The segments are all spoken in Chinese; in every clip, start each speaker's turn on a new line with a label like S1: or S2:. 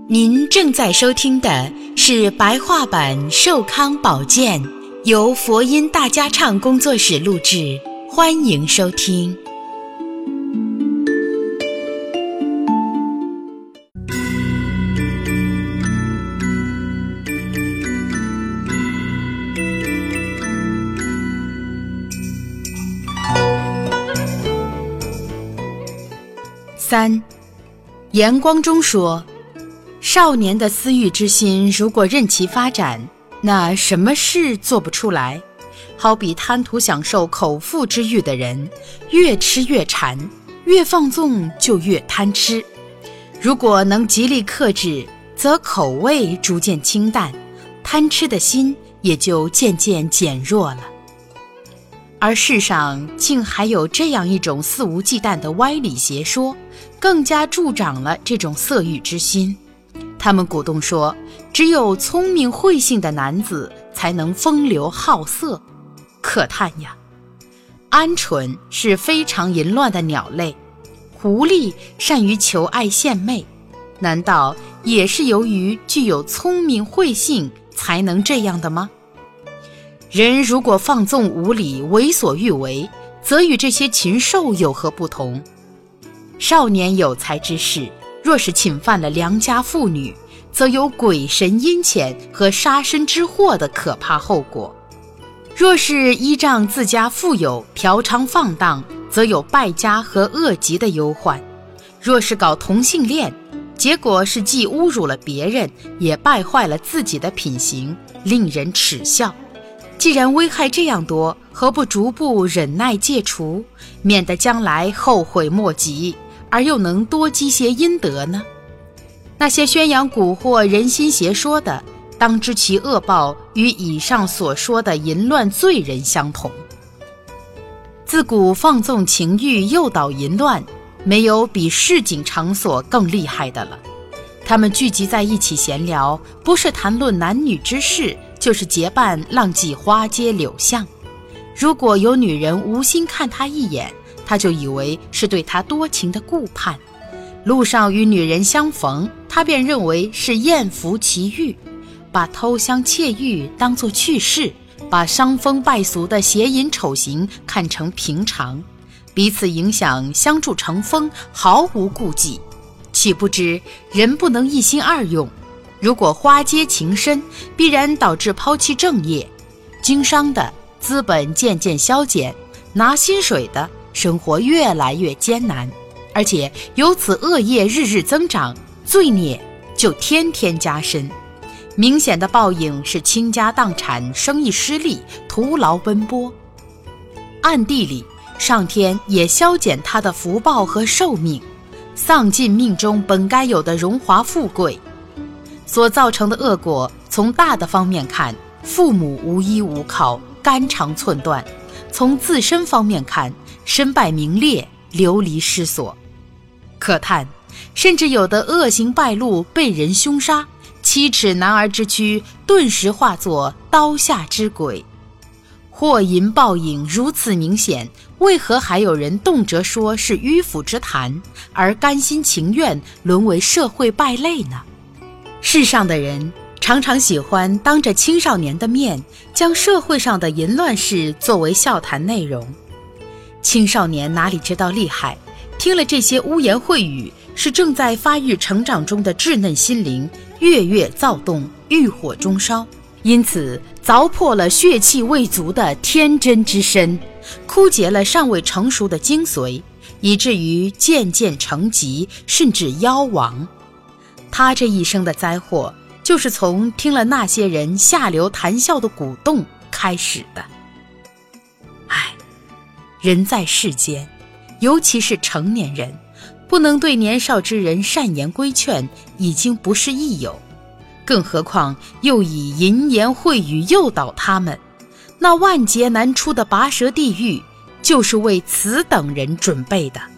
S1: 您正在收听的是白话版寿康宝鉴，由佛音大家唱工作室录制，欢迎收听。3. 严光中说，少年的私欲之心如果任其发展，那什么事做不出来？好比贪图享受口腹之欲的人，越吃越馋，越放纵就越贪吃。如果能极力克制，则口味逐渐清淡，贪吃的心也就渐渐减弱了。而世上竟还有这样一种肆无忌惮的歪理邪说，更加助长了这种色欲之心。他们鼓动说，只有聪明慧性的男子才能风流好色。可叹呀，鹌鹑是非常淫乱的鸟类，狐狸善于求爱献媚，难道也是由于具有聪明慧性才能这样的吗？人如果放纵无理，为所欲为，则与这些禽兽有何不同？少年有才之士，若是侵犯了良家妇女，则有鬼神阴险和杀身之祸的可怕后果；若是依仗自家富有，嫖娼放荡，则有败家和恶疾的忧患；若是搞同性恋，结果是既侮辱了别人，也败坏了自己的品行，令人耻笑。既然危害这样多，何不逐步忍耐戒除，免得将来后悔莫及，而又能多积些阴德呢？那些宣扬蛊惑人心邪说的，当知其恶报与以上所说的淫乱罪人相同。自古放纵情欲，诱导淫乱，没有比市井场所更厉害的了。他们聚集在一起闲聊，不是谈论男女之事，就是结伴浪迹花街柳巷。如果有女人无心看他一眼，他就以为是对他多情的顾盼；路上与女人相逢，他便认为是艳福奇遇，把偷香窃玉当作趣事，把伤风败俗的邪淫丑行看成平常，彼此影响，相助成风，毫无顾忌。岂不知人不能一心二用，如果花街情深，必然导致抛弃正业，经商的资本渐渐消减，拿薪水的生活越来越艰难，而且由此恶业日日增长，罪孽就天天加深。明显的报应是倾家荡产，生意失利，徒劳奔波。暗地里，上天也消减他的福报和寿命，丧尽命中本该有的荣华富贵。所造成的恶果，从大的方面看，父母无依无靠，肝肠寸断；从自身方面看，身败名裂，流离失所。可叹，甚至有的恶行败露，被人凶杀，七尺男儿之躯顿时化作刀下之鬼。祸淫报应如此明显，为何还有人动辄说是迂腐之谈，而甘心情愿沦为社会败类呢？世上的人常常喜欢当着青少年的面，将社会上的淫乱事作为笑谈内容。青少年哪里知道厉害，听了这些污言秽语，是正在发育成长中的稚嫩心灵跃跃躁动，欲火中烧，因此凿破了血气未足的天真之身，枯竭了尚未成熟的精髓，以至于渐渐成疾，甚至夭亡。他这一生的灾祸，就是从听了那些人下流谈笑的鼓动开始的。唉，人在世间，尤其是成年人，不能对年少之人善言规劝，已经不是益友，更何况又以淫言秽语诱导他们，那万劫难出的拔舌地狱，就是为此等人准备的。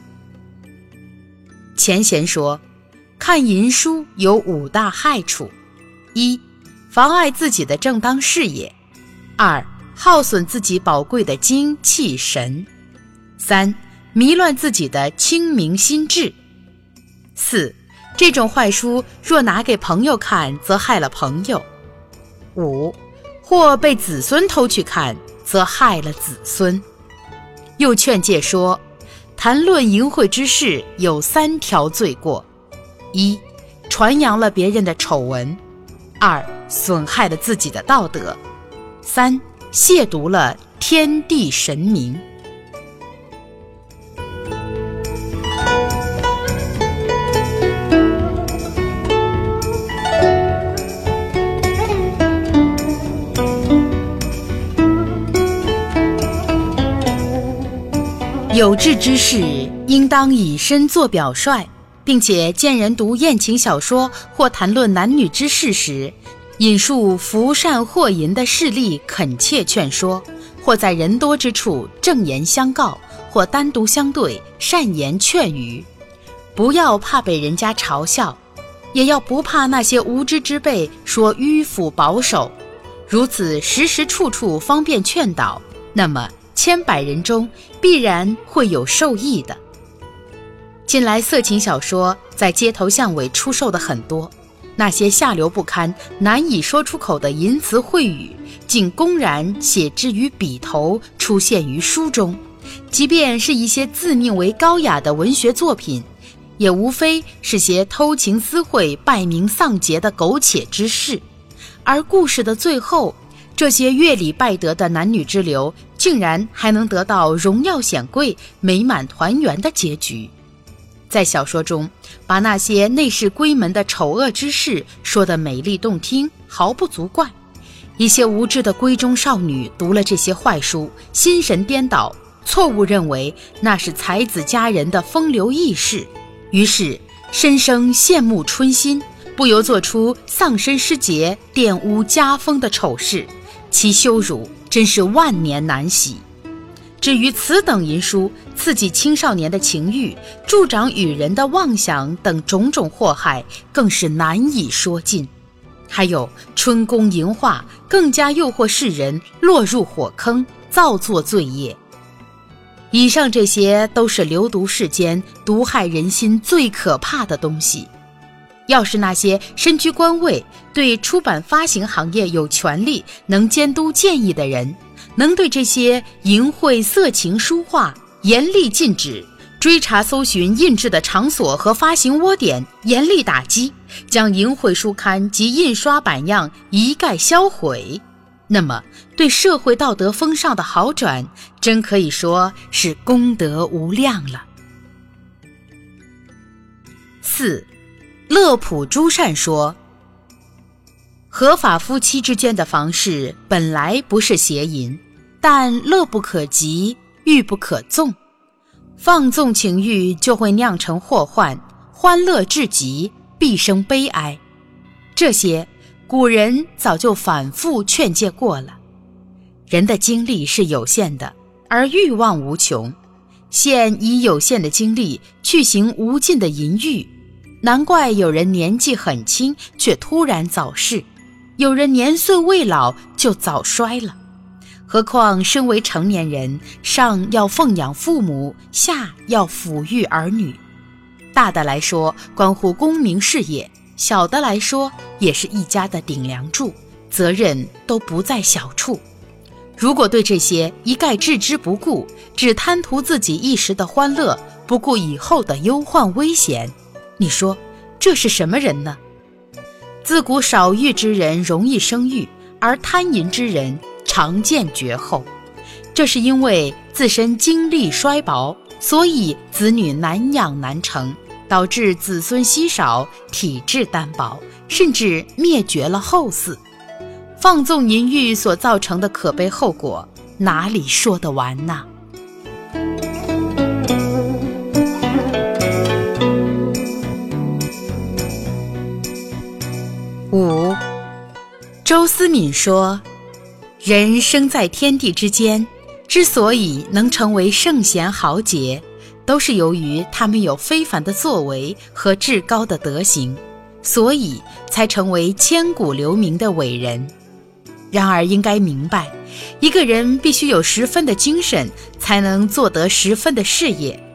S1: 钱贤说，看淫书有5大害处： 1. 妨碍自己的正当事业； 2. 耗损自己宝贵的精气神； 3. 迷乱自己的清明心智； 4. 这种坏书若拿给朋友看，则害了朋友。5. 或被子孙偷去看，则害了子孙。又劝诫说，谈论淫秽之事有3条罪过： 1. 传扬了别人的丑闻； 2. 损害了自己的道德； 3. 亵渎了天地神明。有志之士应当以身作表率，并且见人读艳情小说或谈论男女之事时，引述福善祸淫的事例恳切劝说，或在人多之处正言相告，或单独相对善言劝喻。不要怕被人家嘲笑，也要不怕那些无知之辈说迂腐保守。如此时时处处方便劝导，那么千百人中必然会有受益的。近来色情小说在街头巷尾出售的很多，那些下流不堪、难以说出口的淫词秽语，竟公然写之于笔头，出现于书中。即便是一些自命为高雅的文学作品，也无非是些偷情私会、败名丧节的苟且之事。而故事的最后，这些乐礼败德的男女之流，竟然还能得到荣耀显贵、美满团圆的结局。在小说中，把那些内侍闺门的丑恶之事说得美丽动听，毫不足怪。一些无知的闺中少女读了这些坏书，心神颠倒，错误认为那是才子佳人的风流轶事，于是深生羡慕春心，不由做出丧身失节、玷污家风的丑事，其羞辱真是万年难洗。至于此等淫书刺激青少年的情欲，助长与人的妄想等种种祸害，更是难以说尽。还有春宫淫画，更加诱惑世人落入火坑，造作罪业。以上这些都是流毒世间、毒害人心最可怕的东西。要是那些身居官位、对出版发行行业有权利、能监督建议的人，能对这些淫秽色情书画严厉禁止，追查搜寻印制的场所和发行窝点，严厉打击，将淫秽书刊及印刷版样一概销毁，那么对社会道德风尚的好转，真可以说是功德无量了。4. 乐普诸善说，合法夫妻之间的房事本来不是邪淫，但乐不可及，欲不可纵，放纵情欲就会酿成祸患，欢乐至极必生悲哀。这些古人早就反复劝诫过了。人的精力是有限的，而欲望无穷，现以有限的精力去行无尽的淫欲，难怪有人年纪很轻却突然早逝，有人年岁未老就早衰了。何况身为成年人，上要奉养父母，下要抚育儿女。大的来说关乎功名事业，小的来说也是一家的顶梁柱，责任都不在小处。如果对这些一概置之不顾，只贪图自己一时的欢乐，不顾以后的忧患危险，你说这是什么人呢？自古少欲之人容易生育，而贪淫之人常见绝后。这是因为自身精力衰薄，所以子女难养难成，导致子孙稀少，体质单薄，甚至灭绝了后嗣。放纵淫欲所造成的可悲后果，哪里说得完呢？5. 周思敏说，人生在天地之间，之所以能成为圣贤豪杰，都是由于他们有非凡的作为和至高的德行，所以才成为千古留名的伟人。然而应该明白，一个人必须有10分的精神，才能做得10分的事业。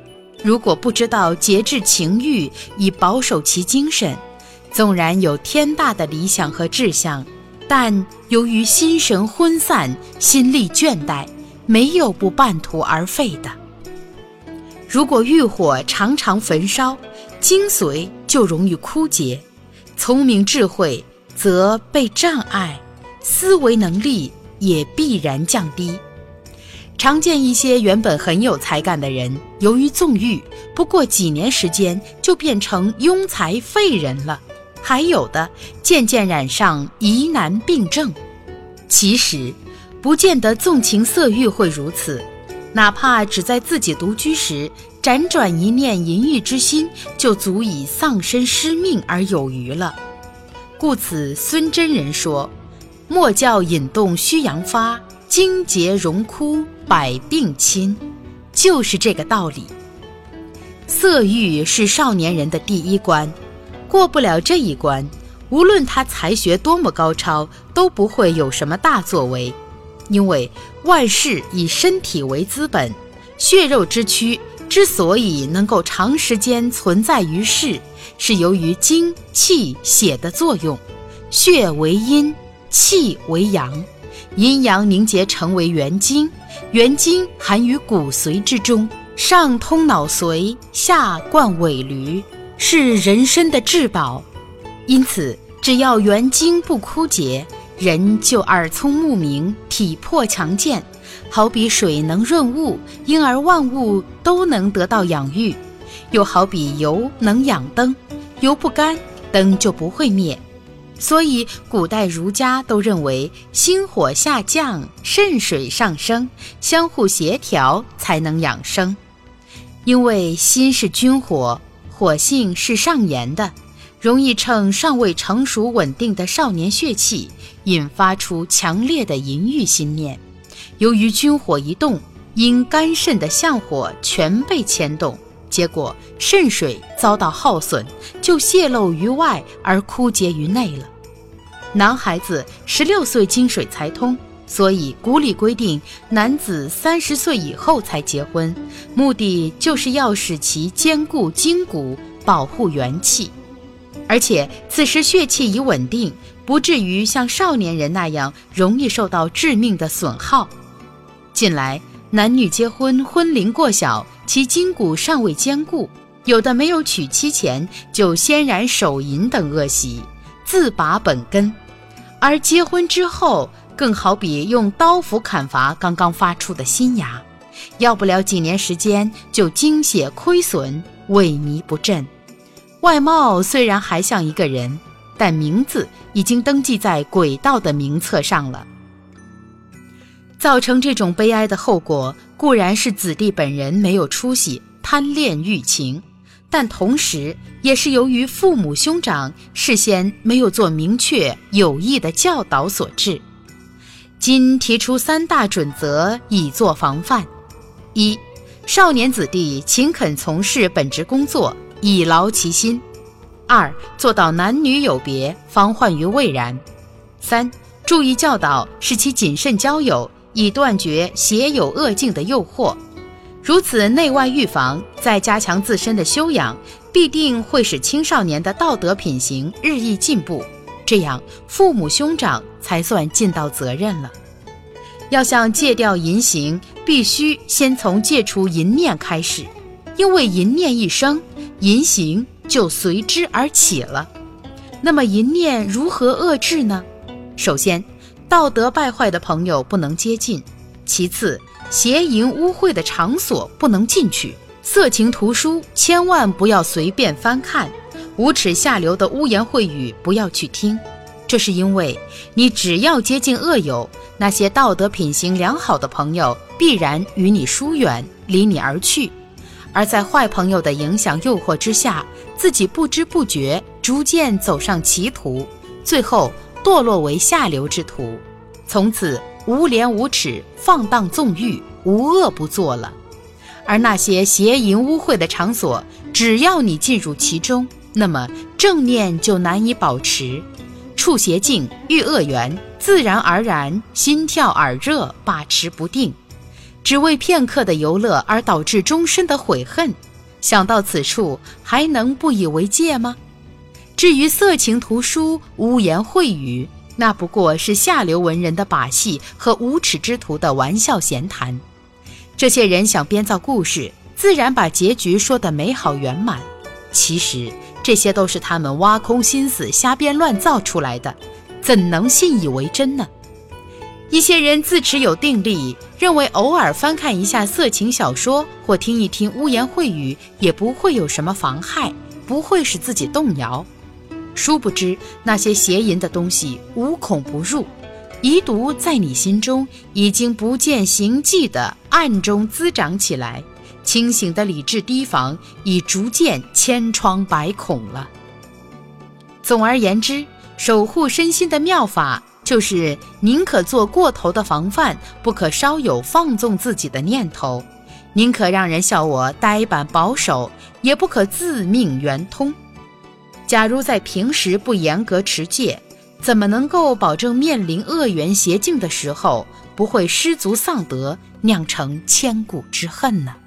S1: 如果不知道节制情欲以保守其精神，纵然有天大的理想和志向，但由于心神昏散，心力倦怠，没有不半途而废的。如果欲火常常焚烧，精髓就容易枯竭，聪明智慧则被障碍，思维能力也必然降低。常见一些原本很有才干的人，由于纵欲，不过几年时间就变成庸才废人了，还有的渐渐染上疑难病症。其实不见得纵情色欲会如此，哪怕只在自己独居时辗转一念淫欲之心，就足以丧身失命而有余了。故此孙真人说，莫教引动虚阳发，精竭荣枯百病侵，就是这个道理。色欲是少年人的第一关，过不了这一关，无论他才学多么高超，都不会有什么大作为。因为万事以身体为资本，血肉之躯之所以能够长时间存在于世，是由于精气血的作用，血为阴，气为阳，阴阳凝结成为元精，元精含于骨髓之中，上通脑髓，下贯尾闾，是人身的至宝。因此只要元精不枯竭，人就耳聪目明，体魄强健，好比水能润物，因而万物都能得到养育；又好比油能养灯，油不干，灯就不会灭。所以古代儒家都认为心火下降，肾水上升，相互协调才能养生。因为心是君火，火性是上炎的，容易趁尚未成熟稳定的少年血气，引发出强烈的淫欲心念。由于君火一动，因肝肾的相火全被牵动，结果肾水遭到耗损，就泄露于外而枯竭于内了。男孩子16岁经水才通，所以古礼规定男子30岁以后才结婚，目的就是要使其坚固筋骨，保护元气。而且此时血气已稳定，不至于像少年人那样容易受到致命的损耗。近来男女结婚，婚龄过小，其筋骨尚未坚固，有的没有娶妻前就先染手淫等恶习，自拔本根；而结婚之后，更好比用刀斧砍伐刚刚发出的新芽，要不了几年时间就精血亏损，萎靡不振。外貌虽然还像一个人，但名字已经登记在鬼道的名册上了。造成这种悲哀的后果，固然是子弟本人没有出息，贪恋欲情，但同时也是由于父母兄长事先没有做明确有益的教导所致。今提出3大准则以作防范： 1. 少年子弟勤恳从事本职工作，以劳其心； 2. 做到男女有别，防患于未然； 3. 注意教导，使其谨慎交友，以断绝邪有恶境的诱惑。如此内外预防，再加强自身的修养，必定会使青少年的道德品行日益进步，这样父母兄长才算尽到责任了。要想戒掉淫行，必须先从戒除淫念开始，因为淫念一生，淫行就随之而起了。那么淫念如何遏制呢？首先，道德败坏的朋友不能接近；其次，邪淫污秽的场所不能进去，色情图书千万不要随便翻看，无耻下流的污言秽语不要去听。这是因为你只要接近恶友，那些道德品行良好的朋友必然与你疏远，离你而去，而在坏朋友的影响诱惑之下，自己不知不觉逐渐走上歧途，最后堕落为下流之徒，从此无廉无耻，放荡纵欲，无恶不作了。而那些邪淫污秽的场所，只要你进入其中，那么正念就难以保持，触邪境，遇恶缘，自然而然心跳耳热，把持不定，只为片刻的游乐而导致终身的悔恨， 想到此处，还能不以为戒吗？至于色情图书、污言秽语，那不过是下流文人的把戏和无耻之徒的玩笑闲谈。这些人想编造故事，自然把结局说得美好圆满。其实这些都是他们挖空心思瞎编乱造出来的，怎能信以为真呢？一些人自持有定力，认为偶尔翻看一下色情小说或听一听污言秽语也不会有什么妨害，不会使自己动摇。殊不知那些邪淫的东西无孔不入，遗毒在你心中已经不见形迹地暗中滋长起来，清醒的理智提防已逐渐千疮百孔了。总而言之，守护身心的妙法就是宁可做过头的防范，不可稍有放纵自己的念头；宁可让人笑我呆板保守，也不可自命圆通。假如在平时不严格持戒，怎么能够保证面临恶缘邪境的时候不会失足丧德，酿成千古之恨呢？